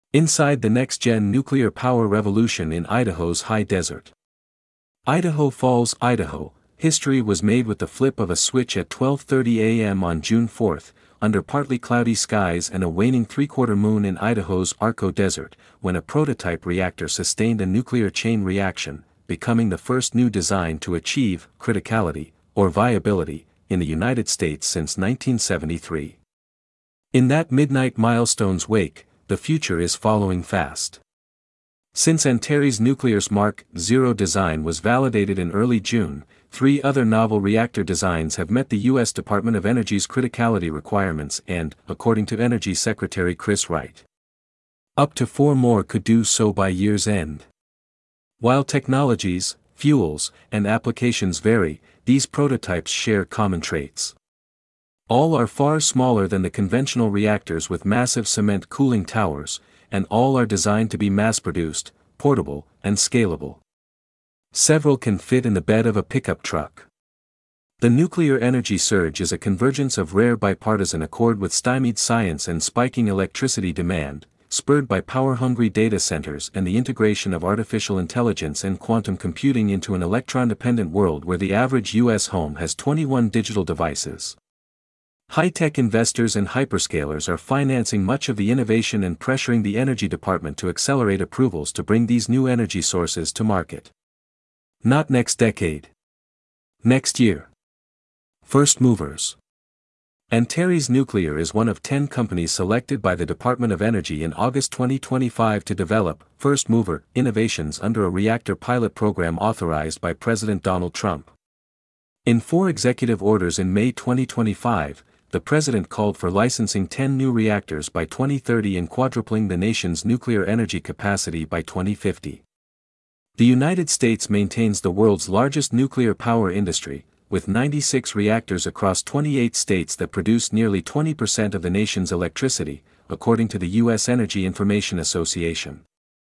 Inside the next-gen nuclear power revolution in Idaho's high desert. Idaho Falls, Idaho. History was made with the flip of a switch at 12:30 a.m. on June 4, under partly cloudy skies and a waning three-quarter moon in Idaho's Arco Desert, when a prototype reactor sustained a nuclear chain reaction, becoming the first new design to achieve criticality, or viability, in the United States since 1973. In that midnight milestone's wake, the future is following fast. Since Antares Nuclear's Mark 0 design was validated in early June, 3 other novel reactor designs have met the U.S. Department of Energy's criticality requirements and, according to Energy Secretary Chris Wright, up to 4 more could do so by year's end. While technologies, fuels, and applications vary, these prototypes share common traits. All are far smaller than the conventional reactors with massive cement cooling towers, and all are designed to be mass-produced, portable, and scalable. Several can fit in the bed of a pickup truck. The nuclear energy surge is a convergence of rare bipartisan accord with stymied science and spiking electricity demand, spurred by power-hungry data centers and the integration of artificial intelligence and quantum computing into an electron-dependent world where the average U.S. home has 21 digital devices. High-tech investors and hyperscalers are financing much of the innovation and pressuring the Energy Department to accelerate approvals to bring these new energy sources to market. Not next decade. Next year. First movers. Antares Nuclear is one of 10 companies selected by the Department of Energy in August 2025 to develop first-mover innovations under a reactor pilot program authorized by President Donald Trump. In 4 executive orders in May 2025, the President called for licensing 10 new reactors by 2030 and quadrupling the nation's nuclear energy capacity by 2050. The United States maintains the world's largest nuclear power industry, with 96 reactors across 28 states that produce nearly 20% of the nation's electricity, according to the U.S. Energy Information Association.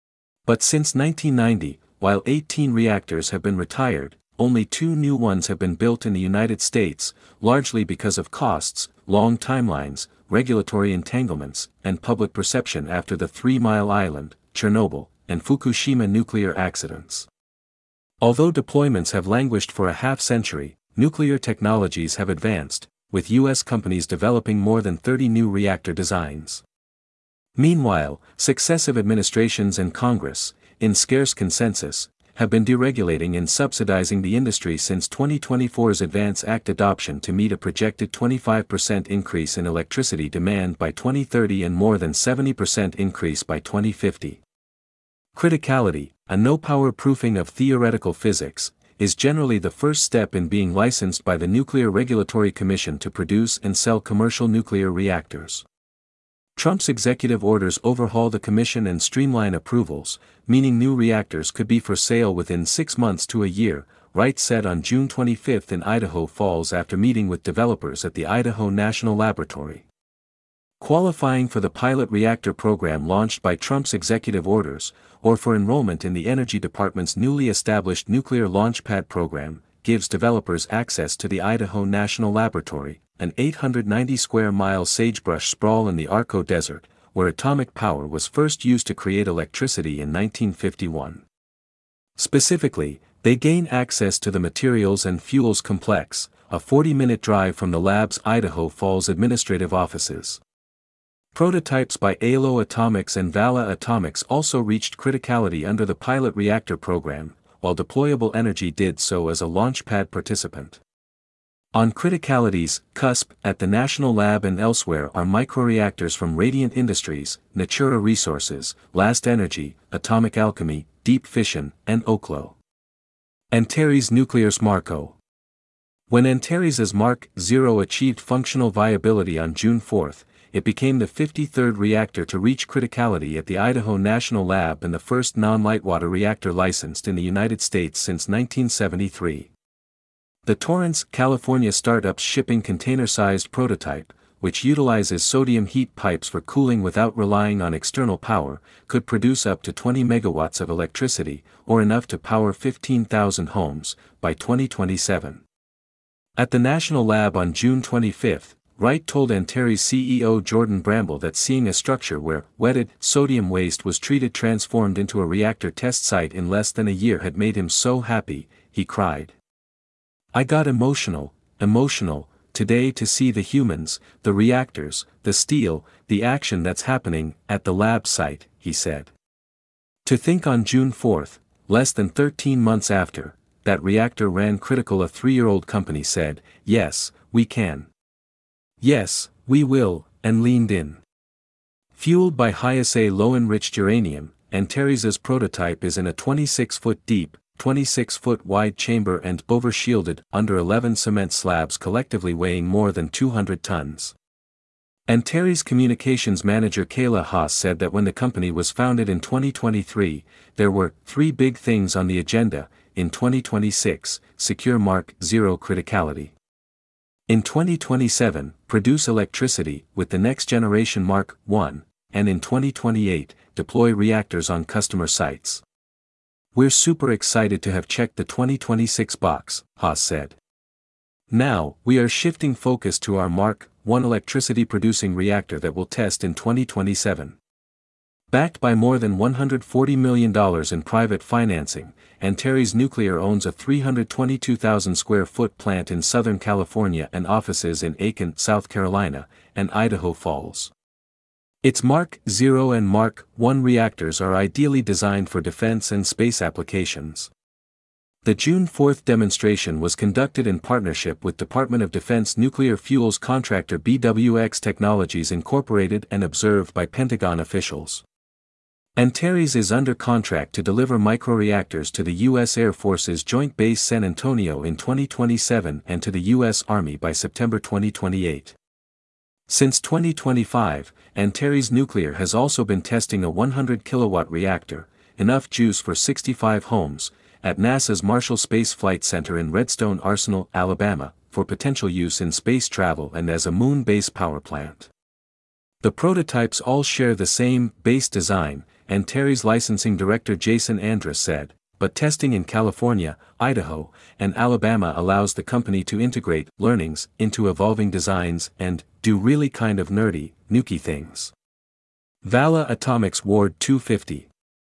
But since 1990, while 18 reactors have been retired, only 2 new ones have been built in the United States, largely because of costs, long timelines, regulatory entanglements, and public perception after the 3 Mile Island, Chernobyl, and Fukushima nuclear accidents. Although deployments have languished for a half-century, nuclear technologies have advanced, with U.S. companies developing more than 30 new reactor designs. Meanwhile, successive administrations and Congress, in scarce consensus, have been deregulating and subsidizing the industry since 2024's ADVANCE Act adoption to meet a projected 25% increase in electricity demand by 2030 and more than 70% increase by 2050. Criticality, a no-power proofing of theoretical physics, is generally the first step in being licensed by the Nuclear Regulatory Commission to produce and sell commercial nuclear reactors. Trump's executive orders overhaul the commission and streamline approvals, meaning new reactors could be for sale within 6 months to a year, Wright said on June 25 in Idaho Falls after meeting with developers at the Idaho National Laboratory. Qualifying for the pilot reactor program launched by Trump's executive orders, or for enrollment in the Energy Department's newly established Nuclear Launchpad program, gives developers access to the Idaho National Laboratory, an 890-square-mile sagebrush sprawl in the Arco Desert, where atomic power was first used to create electricity in 1951. Specifically, they gain access to the Materials and Fuels Complex, a 40-minute drive from the lab's Idaho Falls administrative offices. Prototypes by ALO Atomics and Vala Atomics also reached criticality under the pilot reactor program, while Deployable Energy did so as a launchpad participant. On criticality's cusp at the National Lab and elsewhere are microreactors from Radiant Industries, Natura Resources, Last Energy, Atomic Alchemy, Deep Fission, and Oklo. Antares Nuclear's Marco. When Antares' Mark 0 achieved functional viability on June 4, it became the 53rd reactor to reach criticality at the Idaho National Lab and the first non-lightwater reactor licensed in the United States since 1973. The Torrance, California startup's shipping container-sized prototype, which utilizes sodium heat pipes for cooling without relying on external power, could produce up to 20 megawatts of electricity, or enough to power 15,000 homes, by 2027. At the National Lab on June 25, Wright told Antares CEO Jordan Bramble that seeing a structure where wetted sodium waste was treated transformed into a reactor test site in less than a year had made him so happy, he cried. "I got emotional, today to see the humans, the reactors, the steel, the action that's happening at the lab site," he said. To think on June 4, less than 13 months after, that reactor ran critical, a 3-year-old company said, "Yes, we can. Yes, we will," and leaned in. Fueled by high-assay low-enriched uranium, Antares's prototype is in a 26-foot deep, 26-foot wide chamber and over-shielded under 11 cement slabs collectively weighing more than 200 tons. Antares communications manager Kayla Haas said that when the company was founded in 2023, there were 3 big things on the agenda. In 2026, secure Mark 0 criticality. In 2027, produce electricity with the next generation Mark 1, and in 2028, deploy reactors on customer sites. "We're super excited to have checked the 2026 box," Haas said. "Now, we are shifting focus to our Mark 1 electricity-producing reactor that will test in 2027. Backed by more than $140 million in private financing, Antares Nuclear owns a 322,000 square foot plant in Southern California and offices in Aiken, South Carolina, and Idaho Falls. Its Mark 0 and Mark 1 reactors are ideally designed for defense and space applications. The June 4 demonstration was conducted in partnership with Department of Defense nuclear fuels contractor BWX Technologies Incorporated and observed by Pentagon officials. Antares is under contract to deliver microreactors to the U.S. Air Force's Joint Base San Antonio in 2027 and to the U.S. Army by September 2028. Since 2025, Antares Nuclear has also been testing a 100-kilowatt reactor, enough juice for 65 homes, at NASA's Marshall Space Flight Center in Redstone Arsenal, Alabama, for potential use in space travel and as a moon-based power plant. The prototypes all share the same base design, Antares licensing director Jason Andrus said, but testing in California, Idaho, and Alabama allows the company to integrate learnings into evolving designs and do really kind of nerdy, nukey things. Valla Atomics Ward 250.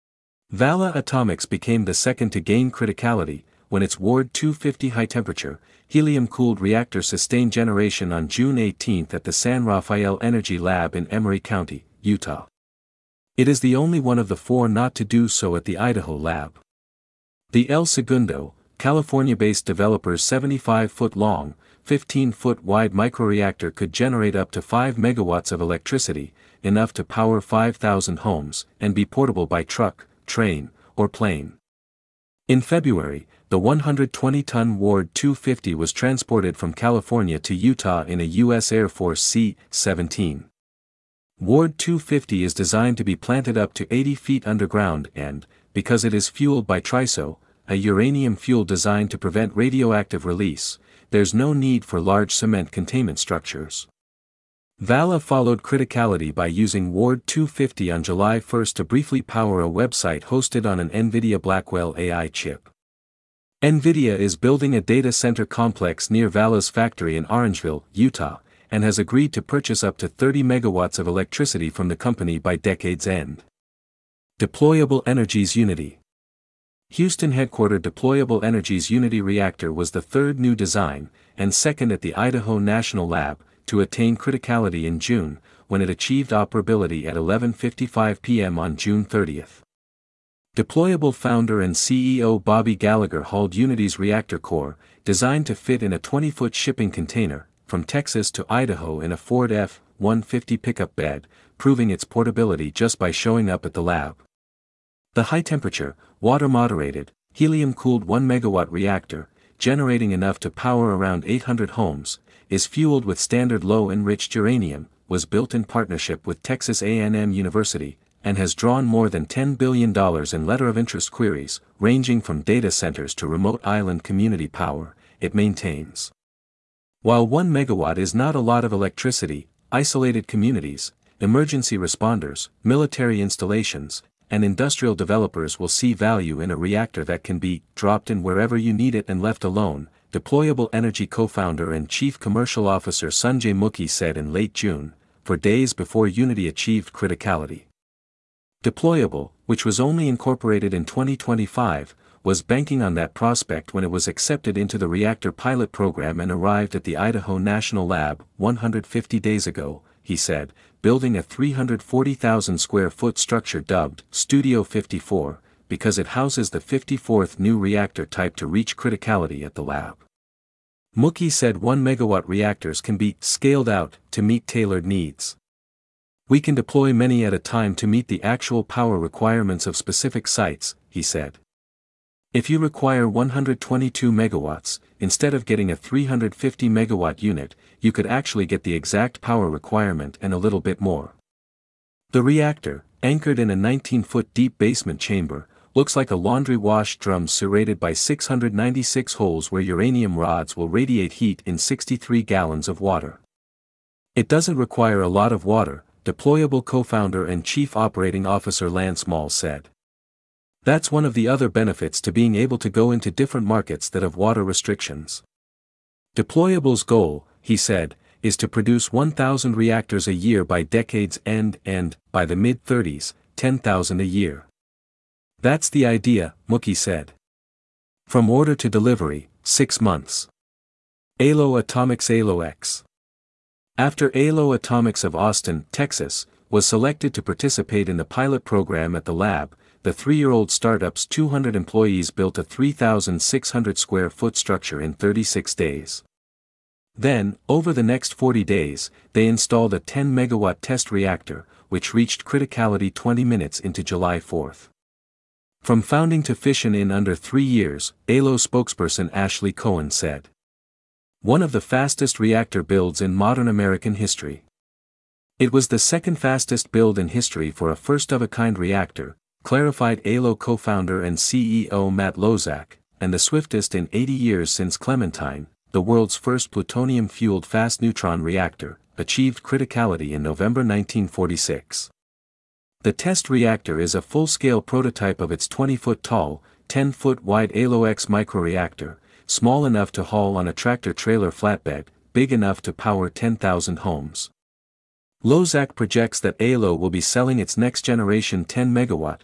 Valla Atomics became the second to gain criticality when its Ward 250 high-temperature, helium-cooled reactor sustained generation on June 18 at the San Rafael Energy Lab in Emery County, Utah. It is the only one of the 4 not to do so at the Idaho lab. The El Segundo, California-based developer's 75-foot-long, 15-foot-wide microreactor could generate up to 5 megawatts of electricity, enough to power 5,000 homes, and be portable by truck, train, or plane. In February, the 120-ton Ward 250 was transported from California to Utah in a U.S. Air Force C-17. Ward 250 is designed to be planted up to 80 feet underground and, because it is fueled by TRISO, a uranium fuel designed to prevent radioactive release, there's no need for large cement containment structures. Valla followed criticality by using Ward 250 on July 1 to briefly power a website hosted on an NVIDIA Blackwell AI chip. NVIDIA is building a data center complex near Valla's factory in Orangeville, Utah, and has agreed to purchase up to 30 megawatts of electricity from the company by decade's end. Deployable Energy's Unity. Houston-headquartered Deployable Energy's Unity reactor was the third new design, and second at the Idaho National Lab, to attain criticality in June, when it achieved operability at 11:55 p.m. on June 30. Deployable founder and CEO Bobby Gallagher hauled Unity's reactor core, designed to fit in a 20-foot shipping container, from Texas to Idaho in a Ford F-150 pickup bed, proving its portability just by showing up at the lab. The high-temperature, water-moderated, helium-cooled 1-megawatt reactor, generating enough to power around 800 homes, is fueled with standard low-enriched uranium, was built in partnership with Texas A&M University, and has drawn more than $10 billion in letter of interest queries, ranging from data centers to remote island community power, it maintains. While 1 megawatt is not a lot of electricity, isolated communities, emergency responders, military installations, and industrial developers will see value in a reactor that can be dropped in wherever you need it and left alone, Deployable Energy co-founder and chief commercial officer Sanjay Mukhi said in late June, for days before Unity achieved criticality. Deployable, which was only incorporated in 2025, was banking on that prospect when it was accepted into the reactor pilot program and arrived at the Idaho National Lab 150 days ago, he said, building a 340,000 square foot structure dubbed Studio 54, because it houses the 54th new reactor type to reach criticality at the lab. Mukhi said 1 megawatt reactors can be scaled out to meet tailored needs. We can deploy many at a time to meet the actual power requirements of specific sites, he said. If you require 122 megawatts, instead of getting a 350 megawatt unit, you could actually get the exact power requirement and a little bit more. The reactor, anchored in a 19-foot deep basement chamber, looks like a laundry wash drum serrated by 696 holes where uranium rods will radiate heat in 63 gallons of water. It doesn't require a lot of water, Deployable co-founder and chief operating officer Lance Moll said. That's one of the other benefits to being able to go into different markets that have water restrictions. Deployable's goal, he said, is to produce 1,000 reactors a year by decade's end and, by the mid-30s, 10,000 a year. That's the idea, Mukhi said. From order to delivery, 6 months. ALO Atomics ALO X. After ALO Atomics of Austin, Texas, was selected to participate in the pilot program at the lab, the 3-year-old startup's 200 employees built a 3,600 square foot structure in 36 days. Then, over the next 40 days, they installed a 10-megawatt test reactor, which reached criticality 20 minutes into July 4. From founding to fission in under 3 years, ALO spokesperson Ashley Cohen said. One of the fastest reactor builds in modern American history. It was the second fastest build in history for a first-of-a-kind reactor, clarified ALO co-founder and CEO Matt Lozak, and the swiftest in 80 years since Clementine, the world's first plutonium-fueled fast neutron reactor, achieved criticality in November 1946. The test reactor is a full-scale prototype of its 20-foot-tall, 10-foot-wide ALO-X microreactor, small enough to haul on a tractor-trailer flatbed, big enough to power 10,000 homes. Lozak projects that ALO will be selling its next-generation 10-megawatt,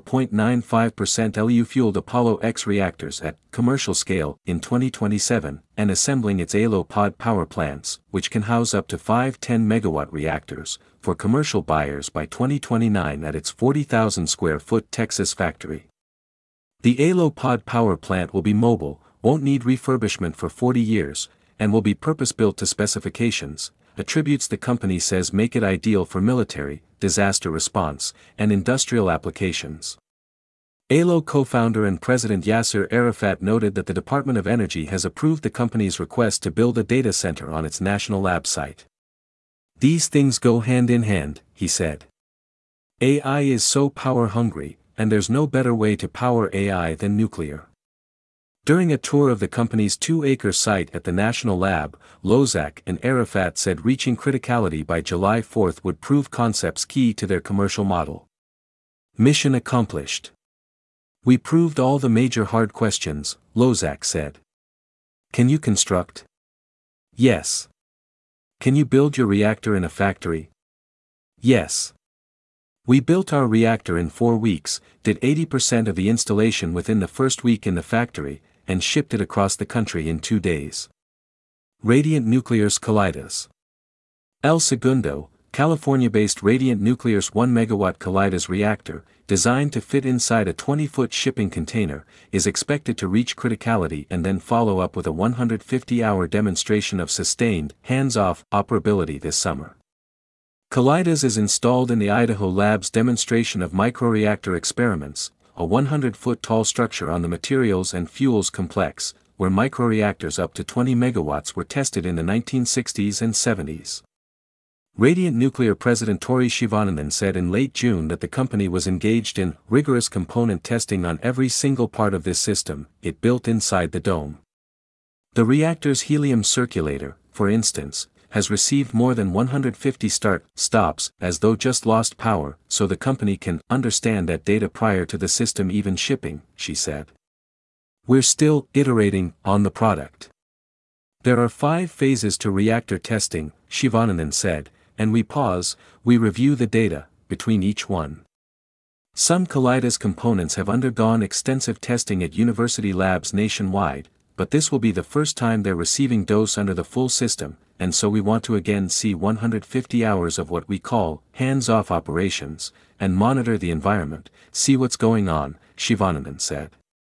4.95% LU-fueled Apollo X reactors at commercial scale in 2027, and assembling its ALO pod power plants, which can house up to 5 10-megawatt reactors, for commercial buyers by 2029 at its 40,000 square foot Texas factory. The ALO pod power plant will be mobile, won't need refurbishment for 40 years, and will be purpose-built to specifications, attributes the company says make it ideal for military, disaster response, and industrial applications. ALO co-founder and President Yasser Arafat noted that the Department of Energy has approved the company's request to build a data center on its national lab site. These things go hand in hand, he said. AI is so power-hungry, and there's no better way to power AI than nuclear. During a tour of the company's 2-acre site at the National Lab, Lozak and Arafat said reaching criticality by July 4 would prove concepts key to their commercial model. Mission accomplished. We proved all the major hard questions, Lozak said. Can you construct? Yes. Can you build your reactor in a factory? Yes. We built our reactor in 4 weeks, did 80% of the installation within the first week in the factory, and shipped it across the country in 2 days. Radiant Nuclear's Kaleidos. El Segundo, California-based Radiant Nuclear's 1-megawatt Kaleidos reactor, designed to fit inside a 20-foot shipping container, is expected to reach criticality and then follow up with a 150-hour demonstration of sustained, hands-off operability this summer. Kaleidos is installed in the Idaho Lab's demonstration of microreactor experiments, a 100-foot tall structure on the Materials and Fuels Complex, where microreactors up to 20 megawatts were tested in the 1960s and 70s. Radiant Nuclear President Tori Shivanandan said in late June that the company was engaged in rigorous component testing on every single part of this system it built inside the dome. The reactor's helium circulator, for instance, has received more than 150 start-stops as though just lost power, so the company can understand that data prior to the system even shipping, she said. We're still iterating on the product. There are 5 phases to reactor testing, Shivanandan said, and we pause, we review the data, between each one. Some Kaleidos components have undergone extensive testing at university labs nationwide, but this will be the first time they're receiving dose under the full system, and so we want to again see 150 hours of what we call hands-off operations, and monitor the environment, see what's going on, Shivanandan said.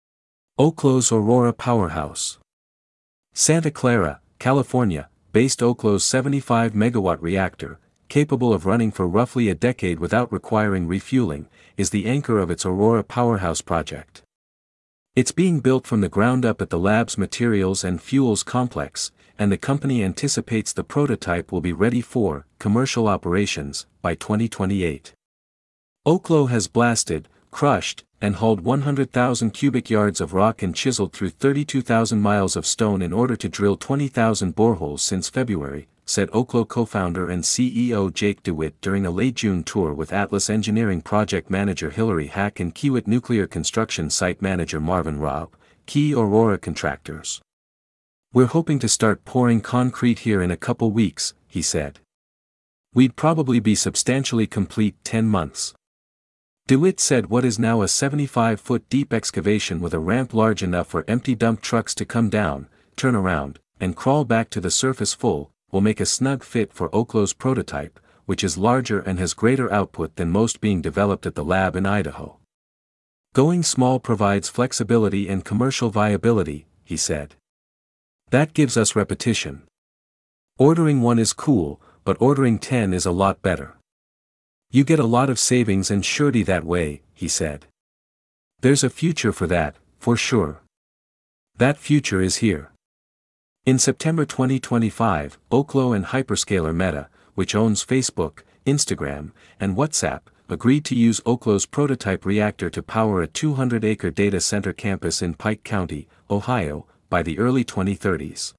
Oklo's Aurora Powerhouse. Santa Clara, California, based Oklo's 75 megawatt reactor, capable of running for roughly a decade without requiring refueling, is the anchor of its Aurora Powerhouse project. It's being built from the ground up at the lab's materials and fuels complex, and the company anticipates the prototype will be ready for commercial operations by 2028. Oklo has blasted, crushed, and hauled 100,000 cubic yards of rock and chiseled through 32,000 miles of stone in order to drill 20,000 boreholes since February, said Oklo co-founder and CEO Jake DeWitt during a late June tour with Atlas Engineering project manager Hilary Hack and Kiewit Nuclear Construction site manager Marvin Raub, key Aurora contractors. We're hoping to start pouring concrete here in a couple weeks, he said. We'd probably be substantially complete 10 months. DeWitt said what is now a 75-foot deep excavation with a ramp large enough for empty dump trucks to come down, turn around, and crawl back to the surface full, will make a snug fit for Oklo's prototype, which is larger and has greater output than most being developed at the lab in Idaho. Going small provides flexibility and commercial viability, he said. That gives us repetition. Ordering 1 is cool, but ordering 10 is a lot better. You get a lot of savings and surety that way, he said. There's a future for that, for sure. That future is here. In September 2025, Oklo and hyperscaler Meta, which owns Facebook, Instagram, and WhatsApp, agreed to use Oklo's prototype reactor to power a 200-acre data center campus in Pike County, Ohio, by the early 2030s.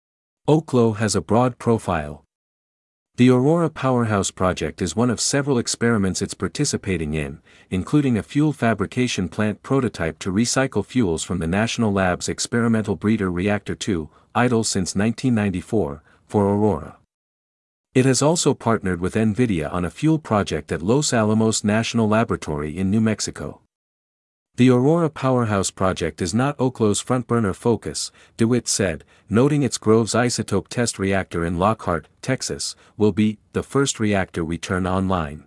Oklo has a broad profile. The Aurora Powerhouse project is one of several experiments it's participating in, including a fuel fabrication plant prototype to recycle fuels from the National Labs Experimental Breeder Reactor 2, idle since 1994, for Aurora. It has also partnered with NVIDIA on a fuel project at Los Alamos National Laboratory in New Mexico. The Aurora Powerhouse project is not Oklo's front-burner focus, DeWitt said, noting its Groves isotope test reactor in Lockhart, Texas, will be the first reactor we turn online.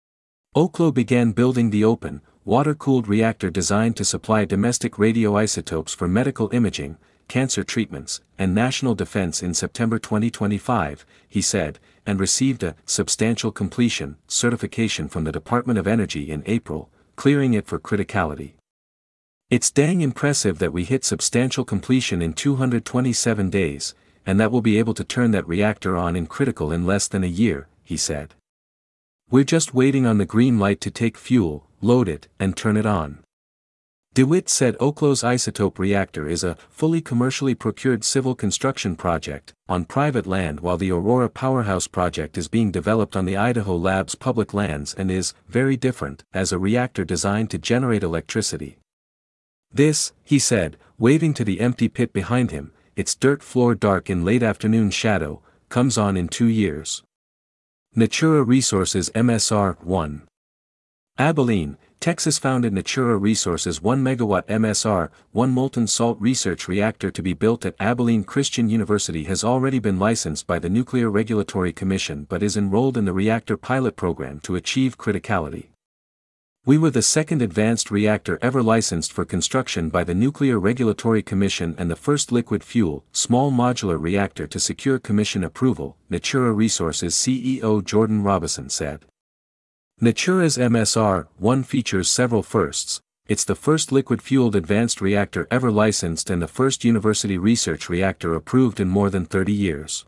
Oklo began building the open, water-cooled reactor designed to supply domestic radioisotopes for medical imaging, cancer treatments, and national defense in September 2025, he said, and received a substantial completion certification from the Department of Energy in April, clearing it for criticality. It's dang impressive that we hit substantial completion in 227 days, and that we'll be able to turn that reactor on in critical in less than a year, he said. We're just waiting on the green light to take fuel, load it, and turn it on. DeWitt said Oklo's isotope reactor is a fully commercially procured civil construction project on private land, while the Aurora Powerhouse project is being developed on the Idaho Labs public lands and is very different as a reactor designed to generate electricity. This, he said, waving to the empty pit behind him, its dirt floor dark in late afternoon shadow, comes on in 2 years. Natura Resources MSR-1. Abilene, Texas founded Natura Resources 1 megawatt MSR-1 molten salt research reactor to be built at Abilene Christian University has already been licensed by the Nuclear Regulatory Commission but is enrolled in the reactor pilot program to achieve criticality. We were the second advanced reactor ever licensed for construction by the Nuclear Regulatory Commission and the first liquid fuel, small modular reactor to secure commission approval, Natura Resources CEO Jordan Robison said. Natura's MSR-1 features several firsts. It's the first liquid-fueled advanced reactor ever licensed and the first university research reactor approved in more than 30 years.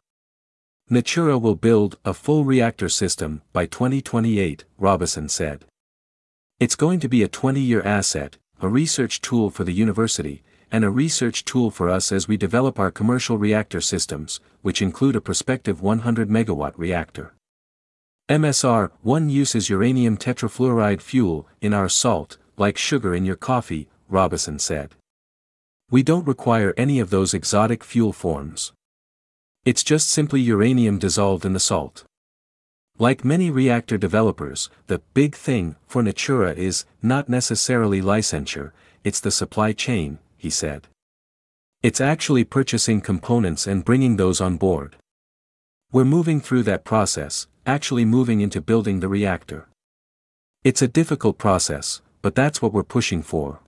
Natura will build a full reactor system by 2028, Robison said. It's going to be a 20-year asset, a research tool for the university, and a research tool for us as we develop our commercial reactor systems, which include a prospective 100-megawatt reactor. MSR-1 uses uranium tetrafluoride fuel in our salt, like sugar in your coffee, Robison said. We don't require any of those exotic fuel forms. It's just simply uranium dissolved in the salt. Like many reactor developers, the big thing for Natura is not necessarily licensure, it's the supply chain, he said. It's actually purchasing components and bringing those on board. We're moving through that process, actually moving into building the reactor. It's a difficult process, but that's what we're pushing for.